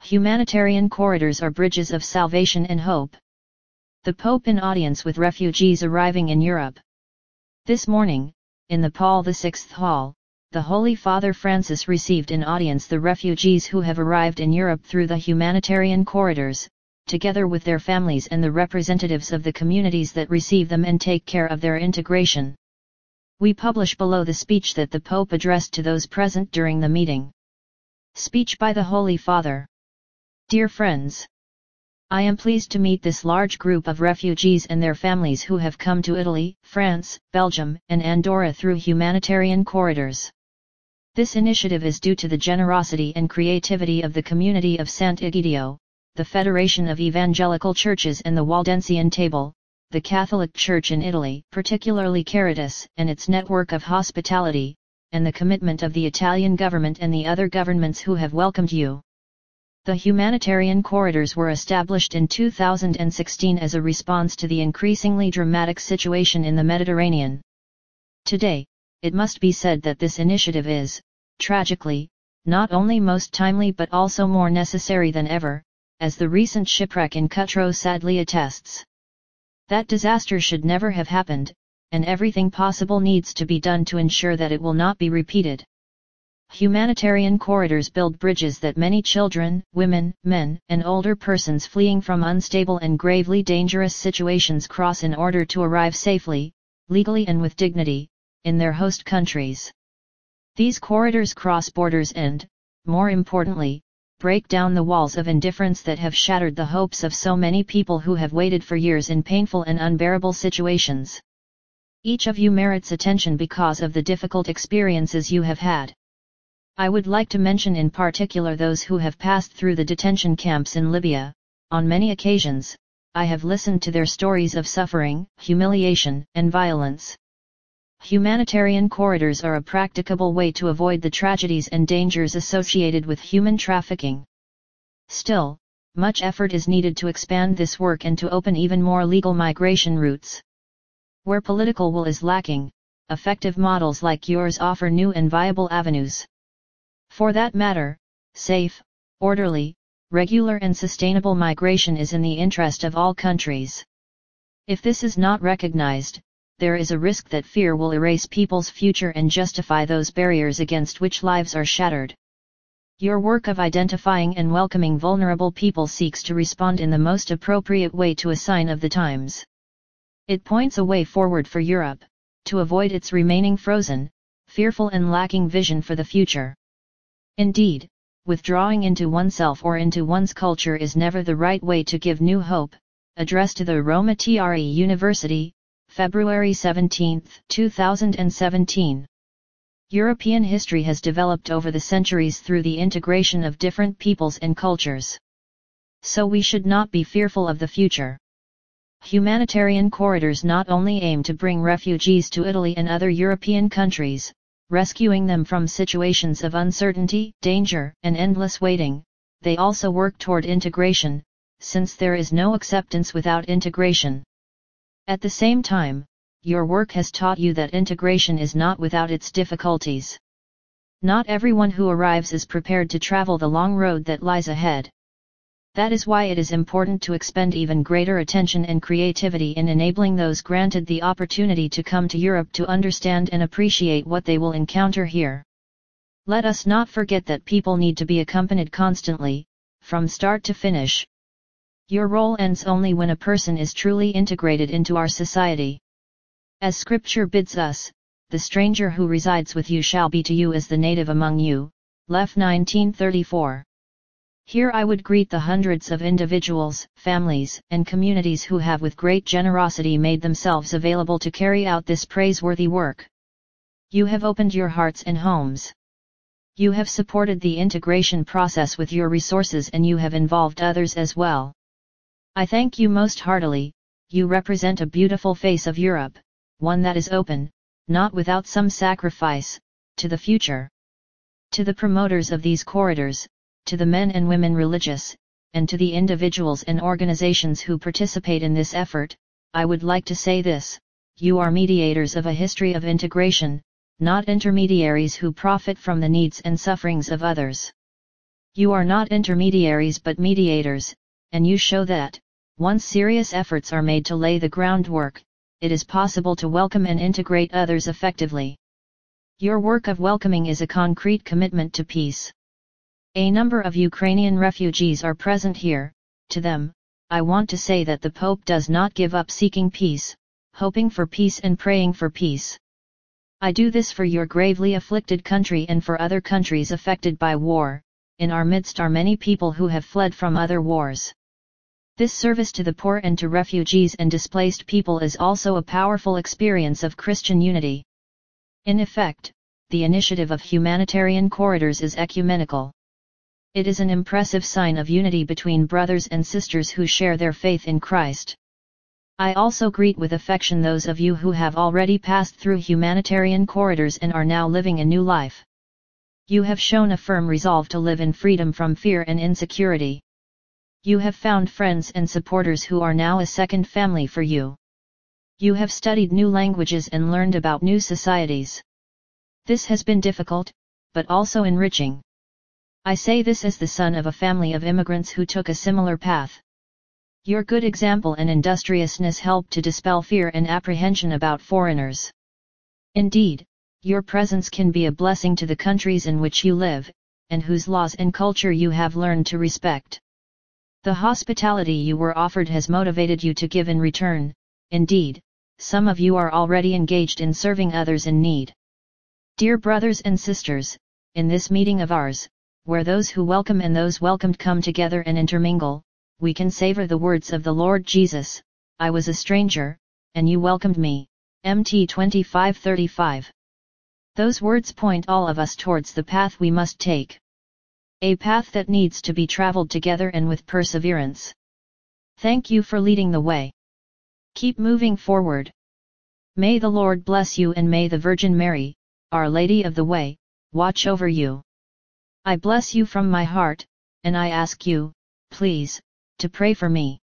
Humanitarian corridors are bridges of salvation and hope. The Pope in audience with refugees arriving in Europe. This morning, in the Paul VI Hall, the Holy Father Francis received in audience the refugees who have arrived in Europe through the humanitarian corridors, together with their families and the representatives of the communities that receive them and take care of their integration. We publish below the speech that the Pope addressed to those present during the meeting. Speech by the Holy Father. Dear friends, I am pleased to meet this large group of refugees and their families who have come to Italy, France, Belgium, and Andorra through humanitarian corridors. This initiative is due to the generosity and creativity of the community of Sant'Egidio, the Federation of Evangelical Churches and the Waldensian Table, the Catholic Church in Italy, particularly Caritas and its network of hospitality, and the commitment of the Italian government and the other governments who have welcomed you. The humanitarian corridors were established in 2016 as a response to the increasingly dramatic situation in the Mediterranean. Today, it must be said that this initiative is, tragically, not only most timely but also more necessary than ever, as the recent shipwreck in Cutro sadly attests. That disaster should never have happened, and everything possible needs to be done to ensure that it will not be repeated. Humanitarian corridors build bridges that many children, women, men, and older persons fleeing from unstable and gravely dangerous situations cross in order to arrive safely, legally and with dignity, in their host countries. These corridors cross borders and, more importantly, break down the walls of indifference that have shattered the hopes of so many people who have waited for years in painful and unbearable situations. Each of you merits attention because of the difficult experiences you have had. I would like to mention in particular those who have passed through the detention camps in Libya. On many occasions, I have listened to their stories of suffering, humiliation, and violence. Humanitarian corridors are a practicable way to avoid the tragedies and dangers associated with human trafficking. Still, much effort is needed to expand this work and to open even more legal migration routes. Where political will is lacking, effective models like yours offer new and viable avenues. For that matter, safe, orderly, regular and sustainable migration is in the interest of all countries. If this is not recognized, there is a risk that fear will erase people's future and justify those barriers against which lives are shattered. Your work of identifying and welcoming vulnerable people seeks to respond in the most appropriate way to a sign of the times. It points a way forward for Europe, to avoid its remaining frozen, fearful and lacking vision for the future. Indeed, withdrawing into oneself or into one's culture is never the right way to give new hope. Addressed to the Roma Tre University, February 17, 2017. European history has developed over the centuries through the integration of different peoples and cultures. So we should not be fearful of the future. Humanitarian corridors not only aim to bring refugees to Italy and other European countries, rescuing them from situations of uncertainty, danger, and endless waiting, they also work toward integration, since there is no acceptance without integration. At the same time, your work has taught you that integration is not without its difficulties. Not everyone who arrives is prepared to travel the long road that lies ahead. That is why it is important to expend even greater attention and creativity in enabling those granted the opportunity to come to Europe to understand and appreciate what they will encounter here. Let us not forget that people need to be accompanied constantly, from start to finish. Your role ends only when a person is truly integrated into our society. As Scripture bids us, the stranger who resides with you shall be to you as the native among you, Lef 19:34. Here I would greet the hundreds of individuals, families, and communities who have with great generosity made themselves available to carry out this praiseworthy work. You have opened your hearts and homes. You have supported the integration process with your resources and you have involved others as well. I thank you most heartily. You represent a beautiful face of Europe, one that is open, not without some sacrifice, to the future. To the promoters of these corridors, to the men and women religious, and to the individuals and organizations who participate in this effort, I would like to say this: you are mediators of a history of integration, not intermediaries who profit from the needs and sufferings of others. You are not intermediaries but mediators, and you show that, once serious efforts are made to lay the groundwork, it is possible to welcome and integrate others effectively. Your work of welcoming is a concrete commitment to peace. A number of Ukrainian refugees are present here. To them, I want to say that the Pope does not give up seeking peace, hoping for peace and praying for peace. I do this for your gravely afflicted country and for other countries affected by war. In our midst are many people who have fled from other wars. This service to the poor and to refugees and displaced people is also a powerful experience of Christian unity. In effect, the initiative of humanitarian corridors is ecumenical. It is an impressive sign of unity between brothers and sisters who share their faith in Christ. I also greet with affection those of you who have already passed through humanitarian corridors and are now living a new life. You have shown a firm resolve to live in freedom from fear and insecurity. You have found friends and supporters who are now a second family for you. You have studied new languages and learned about new societies. This has been difficult, but also enriching. I say this as the son of a family of immigrants who took a similar path. Your good example and industriousness helped to dispel fear and apprehension about foreigners. Indeed, your presence can be a blessing to the countries in which you live, and whose laws and culture you have learned to respect. The hospitality you were offered has motivated you to give in return. Indeed, some of you are already engaged in serving others in need. Dear brothers and sisters, in this meeting of ours, where those who welcome and those welcomed come together and intermingle, we can savor the words of the Lord Jesus, I was a stranger, and you welcomed me, Mt 25:35. Those words point all of us towards the path we must take. A path that needs to be traveled together and with perseverance. Thank you for leading the way. Keep moving forward. May the Lord bless you and may the Virgin Mary, Our Lady of the Way, watch over you. I bless you from my heart, and I ask you, please, to pray for me.